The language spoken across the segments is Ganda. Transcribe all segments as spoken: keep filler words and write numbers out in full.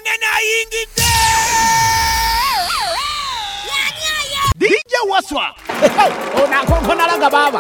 munene ayingidde. D J Waswa. Ona konkona langa baba.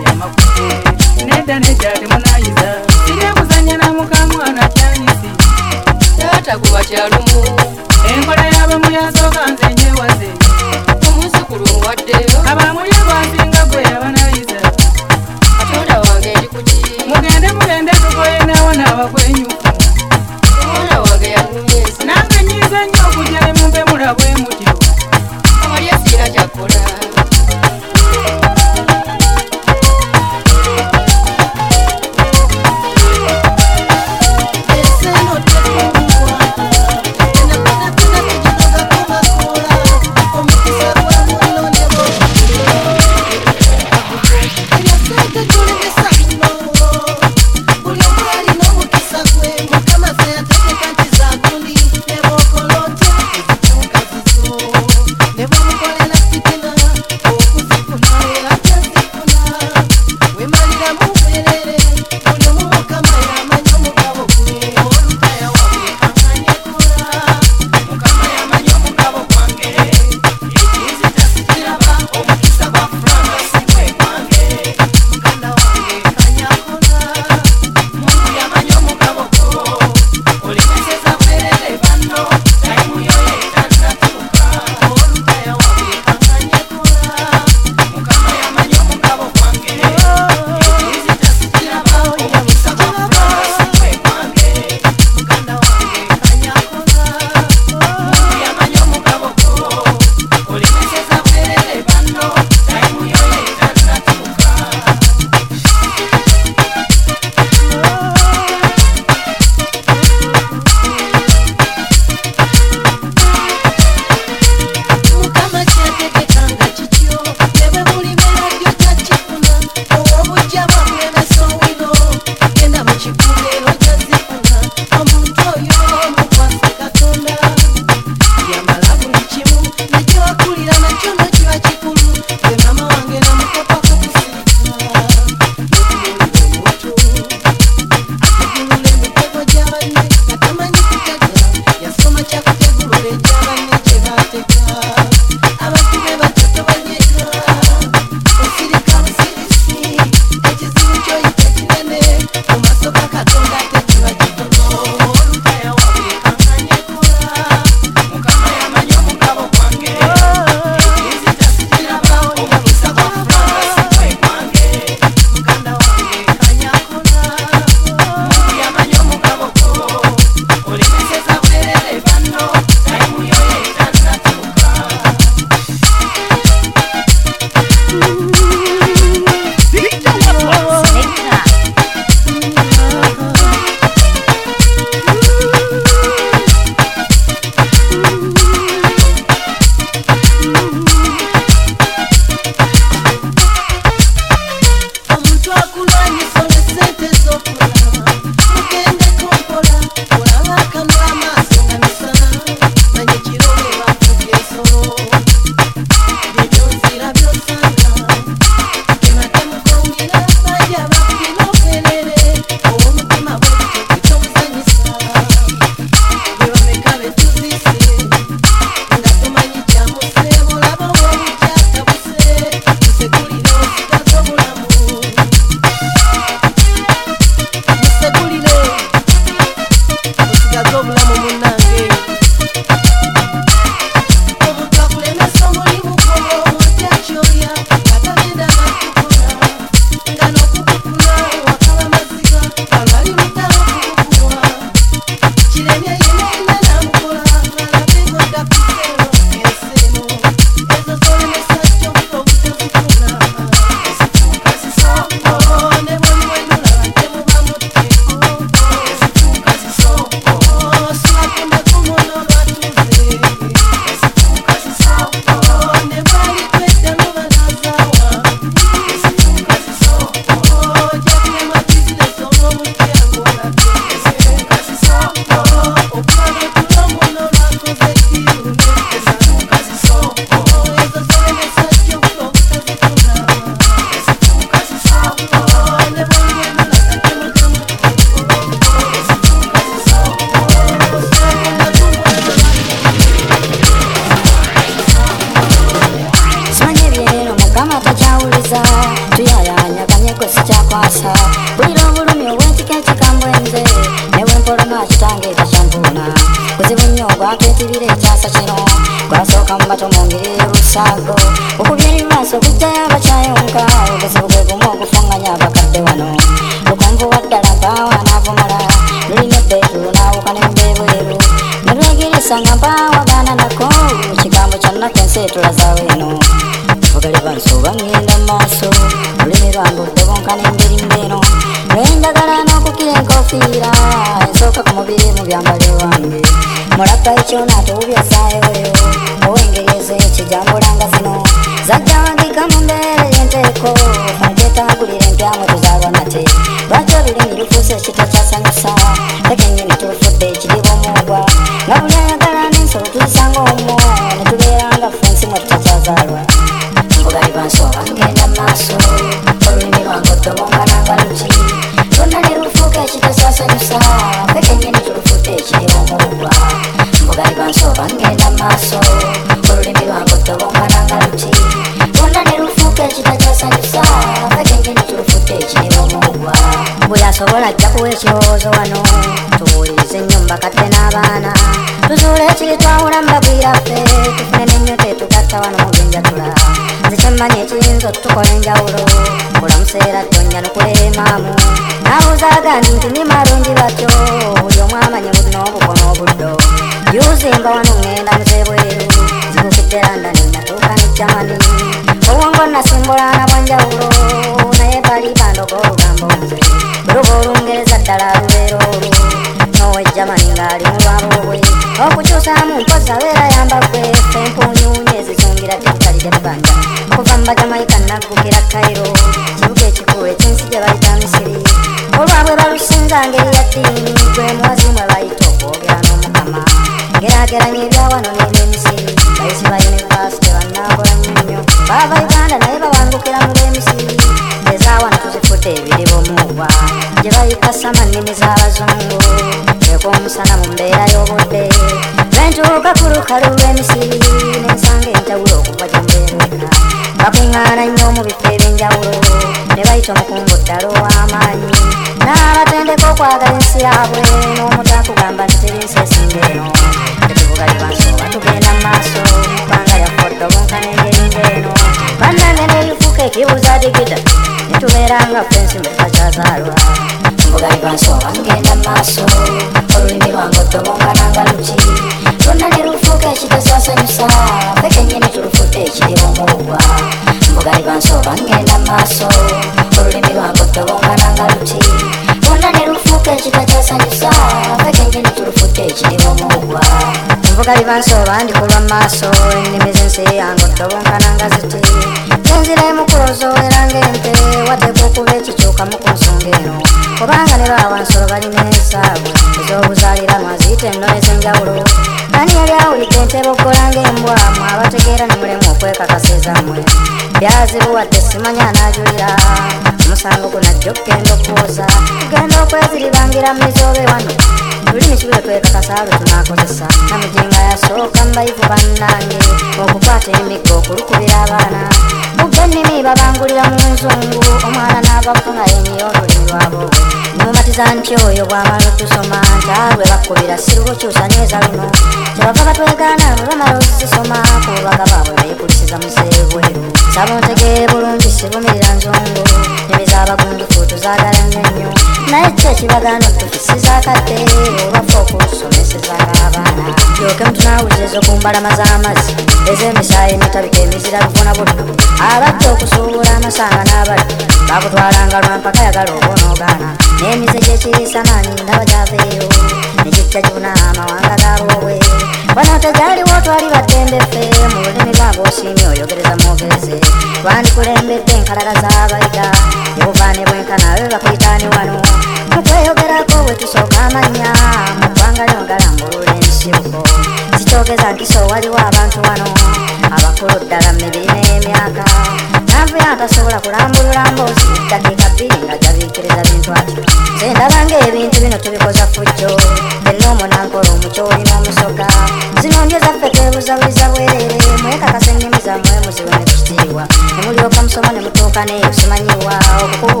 kwasa buliro bulumi ow'ekika ekikambwenze newe mpoloma kitange tashampuna kuzibu nnyo gwaketibira ekyasa kino gwasooka mu bato mu ngeri y'olusago okubya eri maaso okujjayo abakyayonka obuzibu bwe gumu okufunganya abakadde wano lukonvu waddala mpaawa n'avumula lulina ebbeetu n'awuka n'embebweru ne lwegirisa nga mpaawa gaana nako kigambo kyannako ensi etulazawo eno mbugali bansuuba ngenda mu maaso olulimi lwange oddebonka n'engeri mbeeno lwenjagala n'okukira enkofiira ensooka ku mubiri mu byambale wange mulaka ekyonaato wubyasaayoyo ow'engeri ez'ekijambulanga zino zajja wandika mu mbeera y'enteeko fanjeetagulira empyamu tuzaalwa nate lwaki olulimi lufuuse ekitakyasanyusa tekennyini tulufudde ekiriba omugwa nga buli ayagala n'ensolo tuyisanga omwo ne tubeeranga ffensi mwe tutakyazaalwa mbugali bansooba ngenda mu maaso olulimi lwange oddobonkananga luki lwonna ne lufuuka ekitakyasanyusa tekennyini tulufudde ekiriba omugwa mbugali bansooba ngenda mu maaso olulimi lwange oddobonkananga luki lwonna ne lufuuka ekitakyasanyusa tekennyini tulufudde ekiriba omugwa buli asobola ajja kuwa ekirowoozo wano tuwulirize nnyo mbakadde n'abaana tuzuule ekiri twawula mbagwiraffe tufune n'ennyo tetugatta wano mu byenjatula nze kyemmanyi ekiyinza otutukola enjawulo kulamuseera ttonnya nukuleemaamu nabuuzaaga ndi nti ni malungi batyo buli omu amanye buno obukono obuddo yuuzimba wano ŋŋenda muzebweru zibukidde landani natuuka ne jamani obwongo nasimbulaana bwanjawulo naye bali bandoga olugambo nze luba olungereza ddala lubeera olwo n'owe jamani ng'ali mu lwabo bwe okukyusaamu mpozi abeera yambagwe fempunyuunye ezizungira tettali gye tubanja okuva mu bajamaika naggukira kairo kibuga ekikulu eky'ensi gye bayita misiri olwabwe balusinza ngeri ya ddiini gwe muwazi mwe bayita okwogera n'omukama ngerageranya ebyawano n'eby'emisiri bayisi ba yunivasite bannangola nnyo baava uganda naye bawangukira mu lw'emisiri ezaawano tuzifudde ebiriba omugwa gye bayita sama nnimi z'abazungu ek'omusana mu mbeera y'obudde lwentuuka ku lukalu lw'emisiri n'ensanga enjawulo okuva gye mbeereka bakuŋŋaana nnyo mu bifo eby'enjawulo ne bayita omukungu ddala ow'amaanyi n'abatendeka okwagala ensi yaabwe n'omutakugamba nti teri nsi esinga eno tetuvugali bansooba tugenda mu maaso mubanga lyaffe obonka n'engeri ng'eno bannange n'ebifuuka ekibuuza digida ne tubeeranga ffensi mwe tutakyazaalwa mbugali bansooba ngenda mu maaso olulimi lwange oddobonkananga luki lwonna ne lufuuka ekitasasanyusa ffe kennyini tulufudde ekiriba omugwa mbugali bansooba ngenda mu maaso olulimi lwange oddobonkananga luki lwonna ne lufuuka ekitakyasanyusa ffe kennyini tulufudde ekiriba omugwa mbugali bansooba ndikulwa mu maaso ennimi z'ensi yange oddobonkananga ziti enzira emukulozo era ng'ente wateekwa okuba ekikyukamu ku nsonga eno kubanga ne baaba nsolo balina ensaabwe ez'obuzaaliranwa ziyita ennono ez'enjawulo ani yali awulidde enteboggola ng'embwa mwe abategeera ne mulemu okwekakasa ezammwe byazibuwadde simanya anaajulira omusango gunajja okugenda okwoza tugenda okweziribangira mu mizoobe wano lulimi kibule twekakasa lwe tunaakozesa namujinga yasooka mu bayivu bannange okukwata emiggo okulukubira abaana mubba ennimi babangulira mu nzungu omwana n'ava kutunga yenyiyo olulimi lwabo nimumatiza nti oyo bw'amala otusoma ntalwe bakkubira sirubukyusa nyweza luno kyebava batwegaana bwe bamala ozisoma ku bubaga baabwe beekulisiza muzeebweru saba ontegee bulungi sibumirira nzungu nnimi z'abagunjufu tuzaagala nnyo nnyo naye kyo ekibagaana otufisizakadde olwaffe okulusomesezanga abaana yoke mutunaawuliriza ku mbalama z'amazzi ez'emisaayi emitabika emizira luvuna buddu abadde okusuubula amasanga n'abaddu bakutwalanga lwampaka yagala obonoogaana n'emize gyekiriisa maanyi ndaba gyaveeyo ne gijja gibuna amawanga gaboobwe wano tegyaliwo twali baddembeffe mu lulimi lwabwe osiimye oyogereza mwogereze lwandikulembedde enkalala z'abayiga ebuvaane bwenkana abe bakuyitaani wano mukweyogerako bwe tusooka amannya mu ggwanga lino galambulula ensibuko zikyogeza nkisa waliwo abantu wano abakulu ddala mu mibiri n'emyaka nanvuya atasobola kulambulula mboozi ddakiika bbiri nga jabiikiriza bintu atyo nze ndaba ng'ebintu bino tubikoza fujjo ennoomo nankola omukyoli n'omusoga zino ndyo zaffe twebuzabuliza bwerere mwekakasa ennimi zammwe muziwe ne kukitiibwa ne mulyoka musoma ne mutuuka neeyo simanyiwa okukubuuza ewa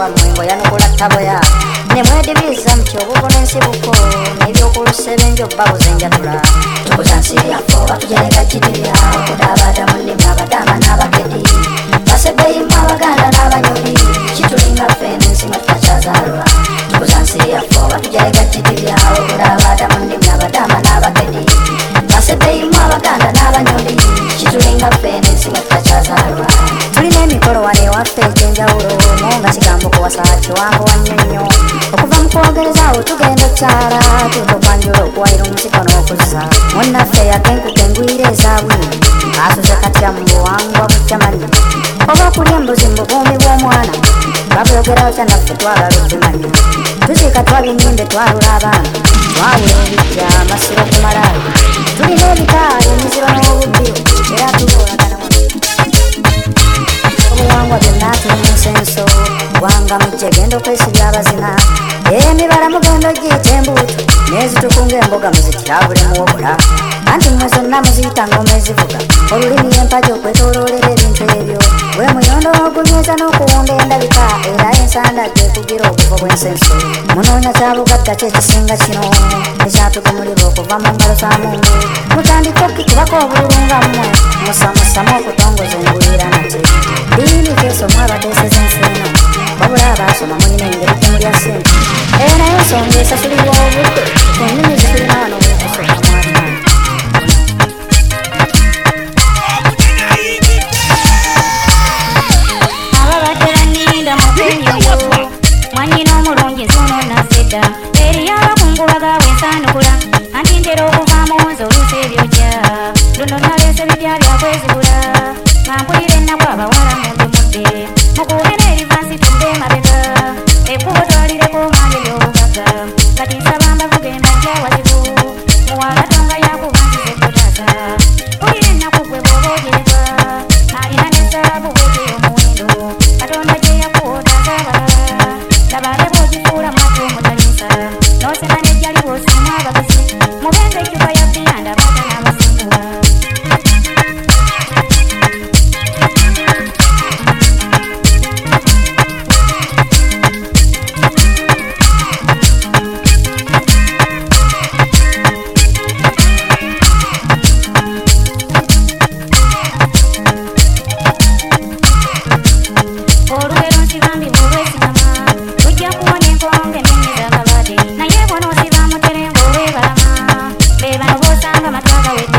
wa mwengo yanukula taboya ne mwedibiriza mti obuko n'ensibuko n'ebyokulusebenjo babuze enjatula tukuzansiya fo batujalega jidibya okudabada munnimu abadama n'abakedi basebeyimu abaganda n'abanyoli kitulinga fene ensima tutakyazalwa tukuzansiya fo batujalega jidibya okudabada munnimu abadama n'abakedi basebeyimu abaganda n'abanyoli kitulinga fene ensima tutakyazalwa tulina emikolo wane waffe ekyenjawulo munga kigambo kuwasa kiwango wanyonnyo okuva mu kwogerezaawo tugenda okyala tutokwanjula okuwayira omusiko n'okuzza munnaffe yakenkuka engwire ezaabwino asuze katya mu buwangwa bukyamanyi oba okulya embuzi mu bukuumi bw'omwana babwogerawo kya naffe twagala okimanya tuziika twabya ennyimbe twalula abaana twawula ebijja amasiro ku malaalo tulina ebitaala emiziro n'obubbiro era tuboolagana obuwangwa byonna tuli mu nsenso wanga mujje genda okwesibya abazina emibala mugenda ogiyita embuutu n'ezitukunga emboga muzikirabule muwobula anti mmwe zonna muziyita ngoma ezivuga olulimi empagi okwetooloolera ebintu ebyo bwe muyondo n'ogunyweza n'okuwunda endabika era ensanda gyekugira obuvo bw'ensenso munoonya kyabugagga kyekisinga kino ekyatukumulirwa okuva mu ngalo za mungu mutandika okikubako obululu nga mmwe musamusamu okutongoza engwira nate diini kesomwa abateeseza ensiino wabula abaasoma mulina engeri temulya ssente era naye ensonga esasulirwa obudde ku nnimi zitulina wano bwekusooka mwatana ababadde banninda mu penyoyo mwanyina omulungi nsuno nazedda eri abakungubaga bwensaanukula anti ntera okuvaamu nze oluusi ebyojja luno naleese bibya byakwezibula mampulire ennaku abawala mundimudde mukuube n'erivansi tumbe emabega ekkubo twalireko manje ery'obugagga kati nsaba mbavuge mbajja wazibu muwagatonga yakubanzize ekkotaata pulire ennaku gwe bw'oba ogyereka alina n'ezaabu bwekyo omuwendo katonda gye yakuwootaza abalala labale bw'ogifuula mwatu omutalinsa n'osena n'ejjali bw'osiima abaguzi mubenze eccupa ya biyanda baata n'abasimbula olugero nsibambi bwolwesigama lujja kuwona enkonge ennenyeza akalwate naye bw'onoosiba muterenga olwebalama be bano b'osanga matwaga we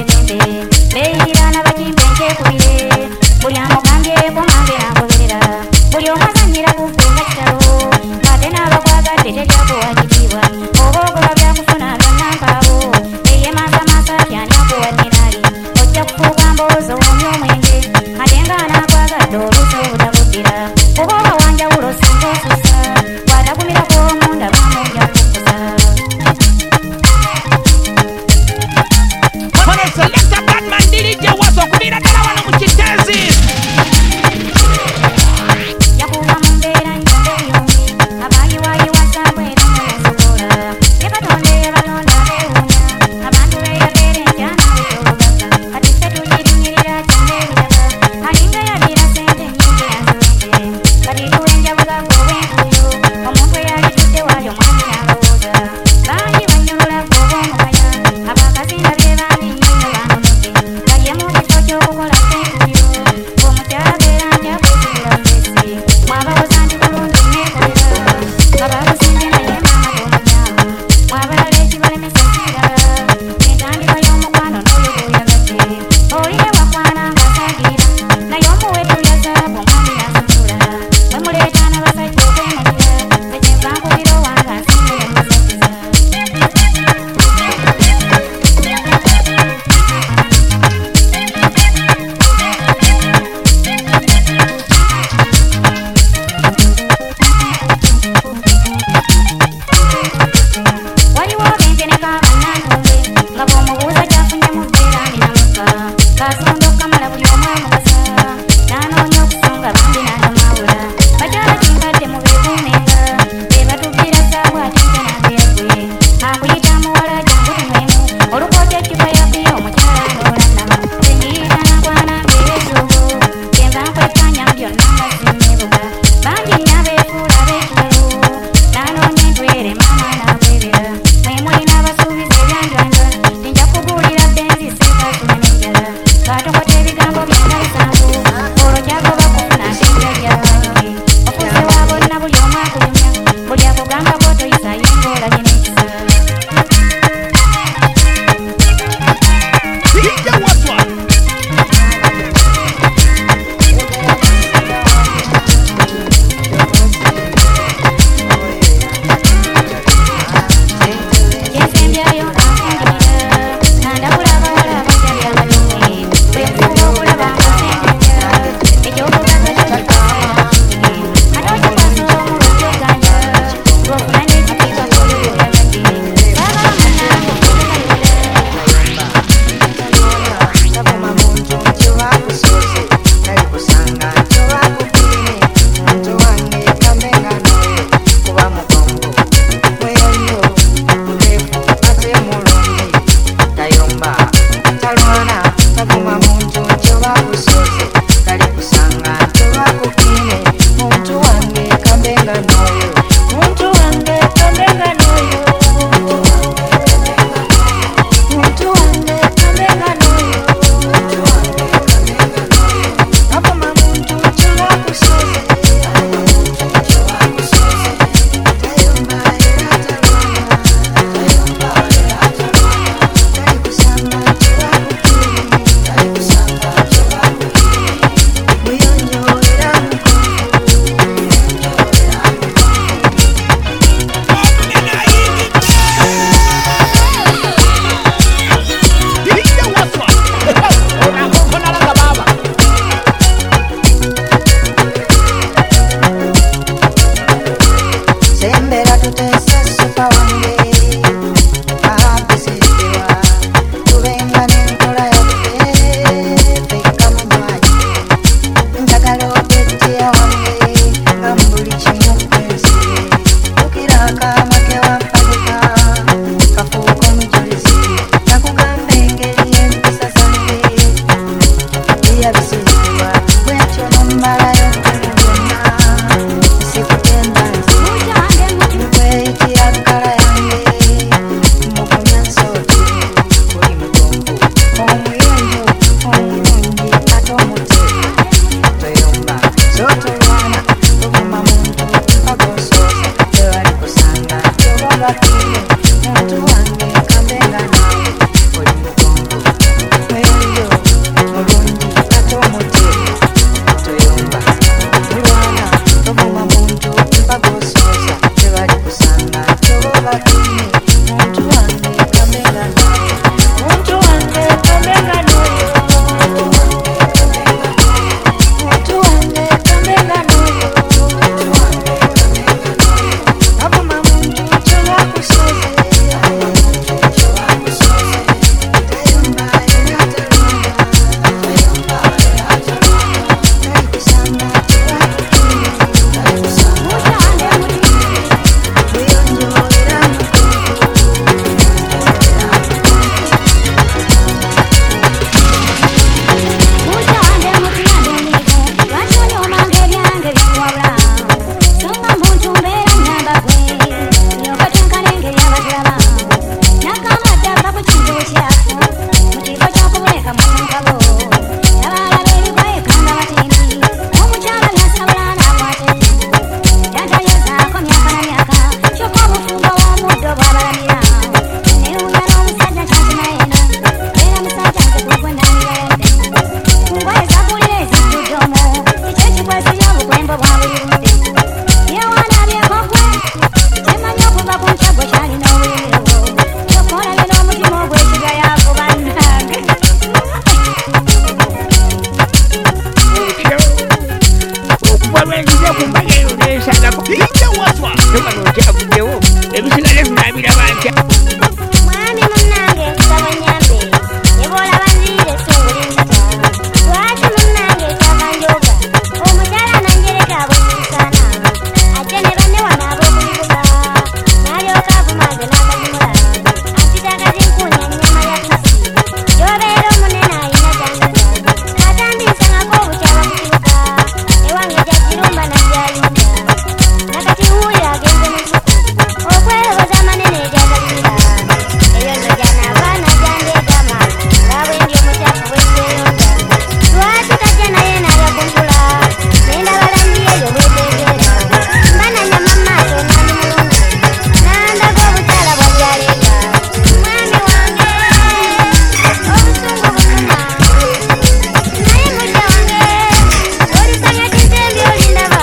ate wano okyavuddewo ebisigale tunabiraba ntya mwami munnange nsaba nyambe yebola banziire sungulinkata lwaki munnange nsaba njoga omukyala nanjereka abonyinsana ate ne banne wano ab'okubibuga n'alyoka avumange n'akazimula antitaka zinkunya nnyama ya kisi gy'obeera omunene ayina jangaza katambinsangako obukyala ku kibuga ewange jajirumba najjayunda nakati wuuyo agenze musuku okweroboza amanene egyagalirira eyo nno gyanabaana gyandeegama nga bwendi omukyafu bwezeyonda lwaki tajja naye n'agakuntula nendabalangiye eyo bwetegeera mba nanyama maaso nandi mulungi nandaga obukyala bwajaleega mwami wange obusungu butuma naye mujja wange olisanya kintembi olindaba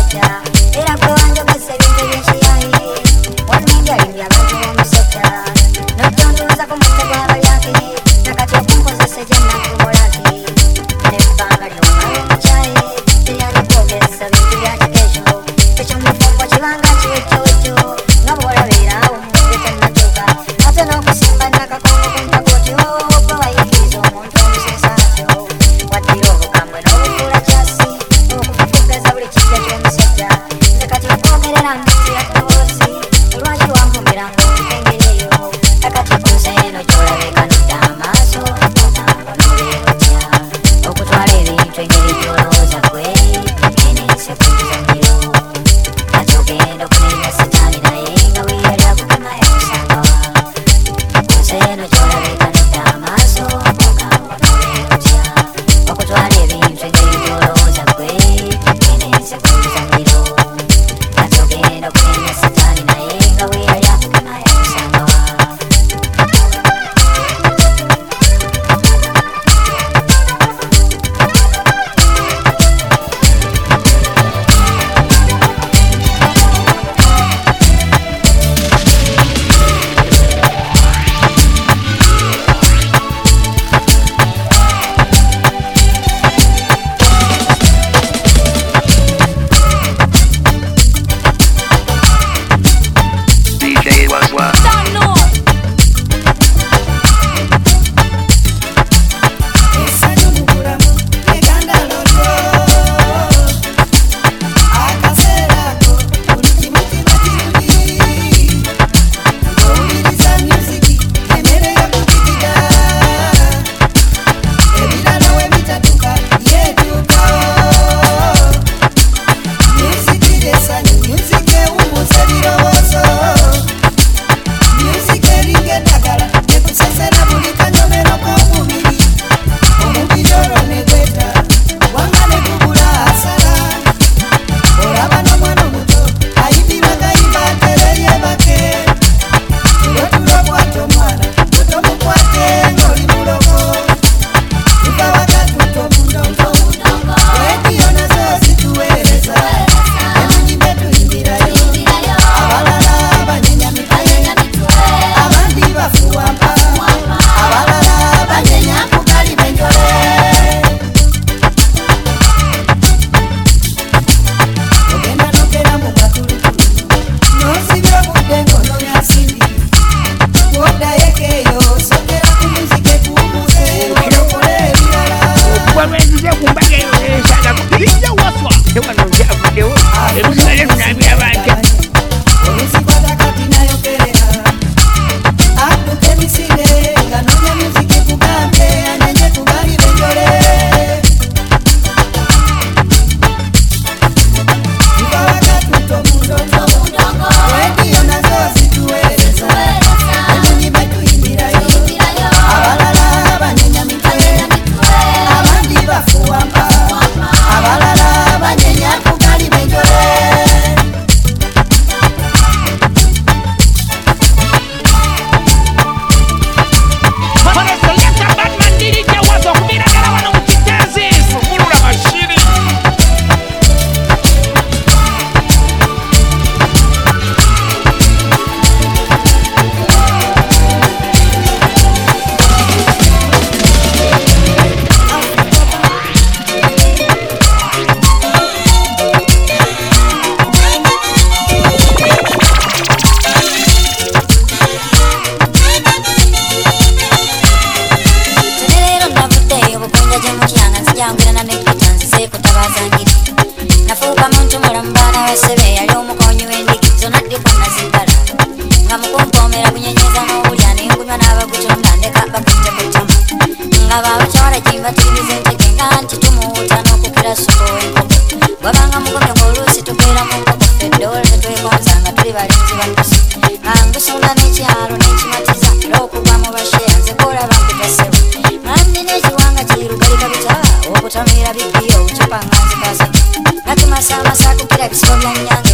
Sama sa kukira bisogna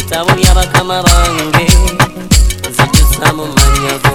Ebitabo by'abakama bange nzijusa mu manyago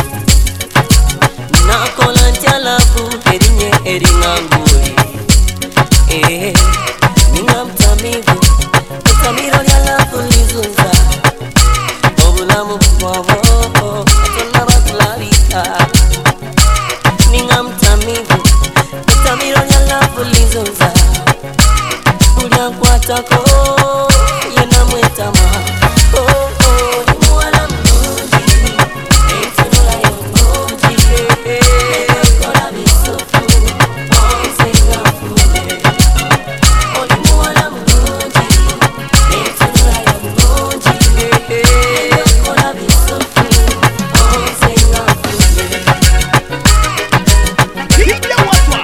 nakola ntya lavu erinye eringanguli eh ninga mtamivu etamiro lya lavu lizunza obulamu bwabo atonna batulabika ninga mtamivu etamiro lya lavu lizunza bulya nkwatako yena mwetama oh oh nimuwala mulungi entunula y'omulungi ekola bisufu onsenga nfune oli muwala mulungi entunula y'omulungi ekola bisufu onsenga nfune Dija Waswa.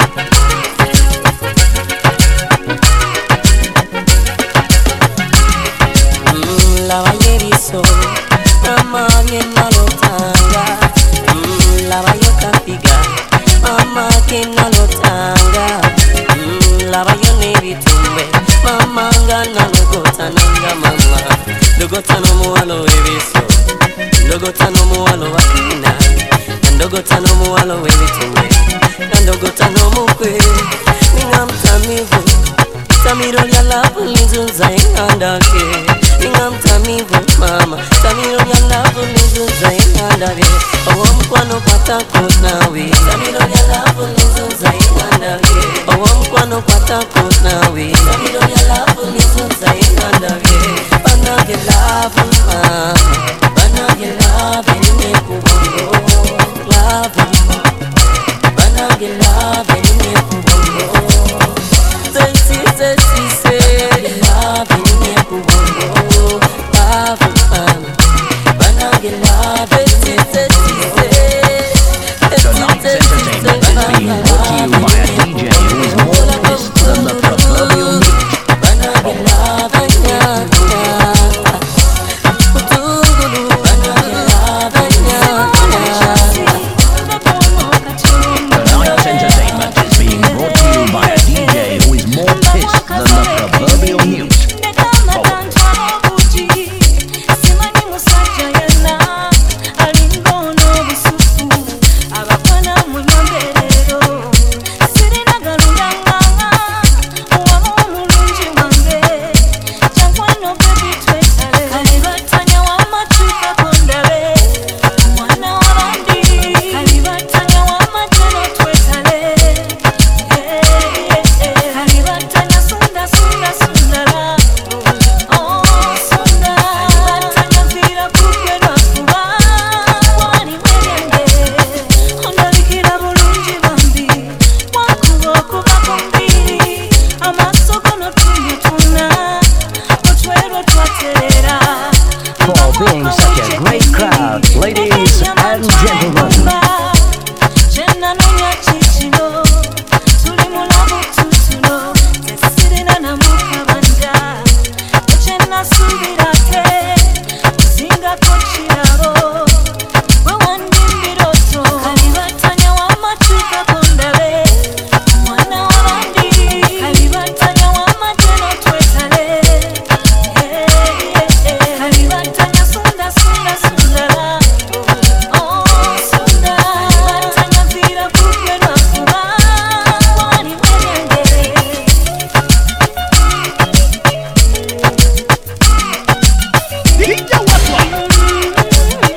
Lava yeriso, ama bien malotanga. Mm, lava yo capiga, ama que nalotanga. Mm, lava yo nebitumbe, mama ngana logota nanga mama. Logota no mualo ebiso, logota no mualo wakina. Logota no mualo ebitumbe, logota no mukwe. Ninga mtamivu, tamiro lya lavu lizunza engandake. Ninga mtamivu mama, tamiro lya lavu lizunza engandake. Owo mkwano kwatako nawe, tamiro lya lavu lizunza engandake. Owo mkwano kwatako nawe, tamiro lya lavu lizunza engandake. Banage lavu mama, banage lavu nime kubongo. Lavu, banage lavu nime kubongo. Sexy, sexy, sexy, love nime kubongo. Love, mama, banage love, sexy, sexy, sexy, Tonight's entertainment is being brought to you by a D J who is more pissed than the proverbial mute. banage love, nya, nya. Utungulu, banage love, nya, nya. Tonight's entertainment is being brought to you by a D J who is more pissed than the proverbial mute. For being such a great crowd, ladies and gentlemen. Dija Waswa.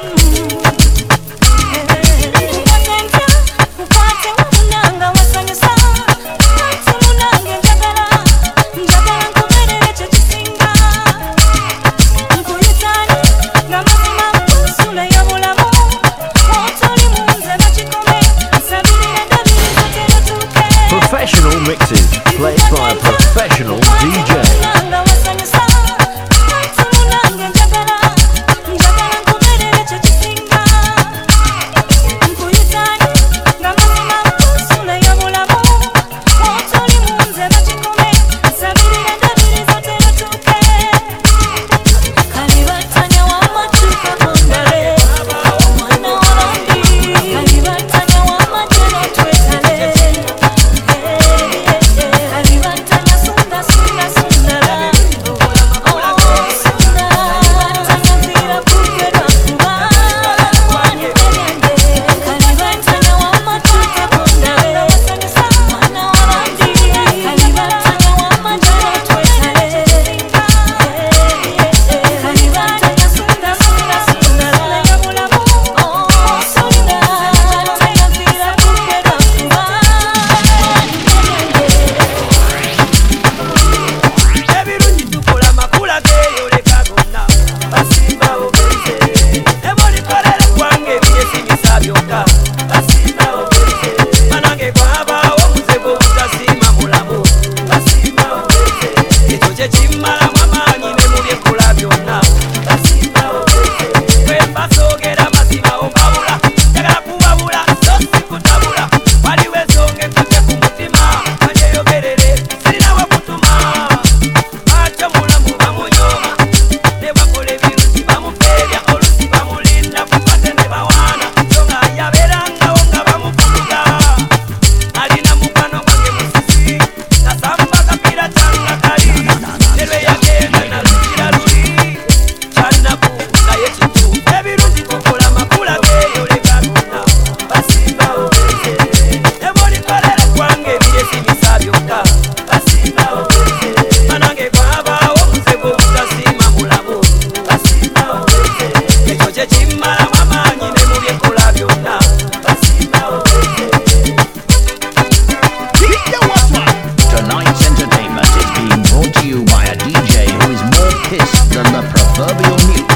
W News.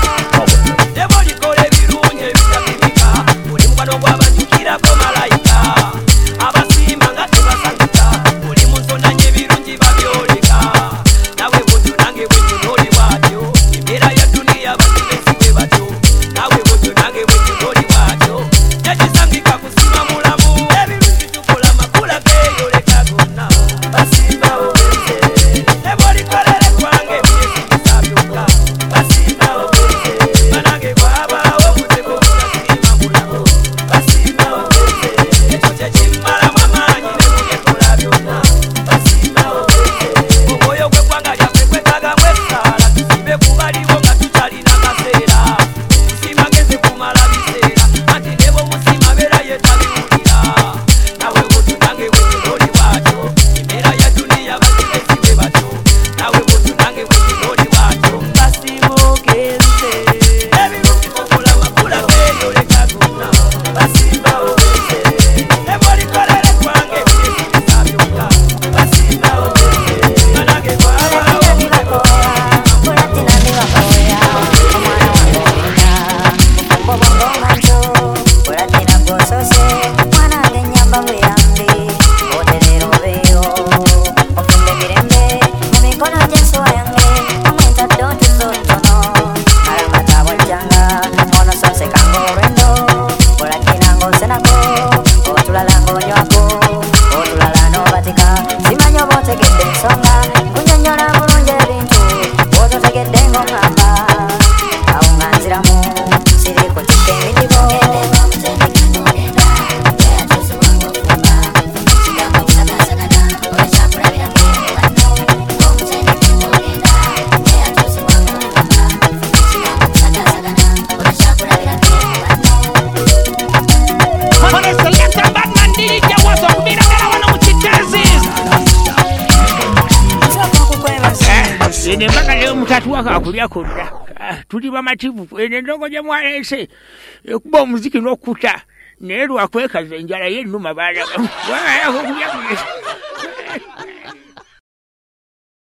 Tuli bamativu ene ndongo je mwalese ekuba omuziki n'okkuta naye lwakwekaza enjala ye nnuma baala waya okubyakule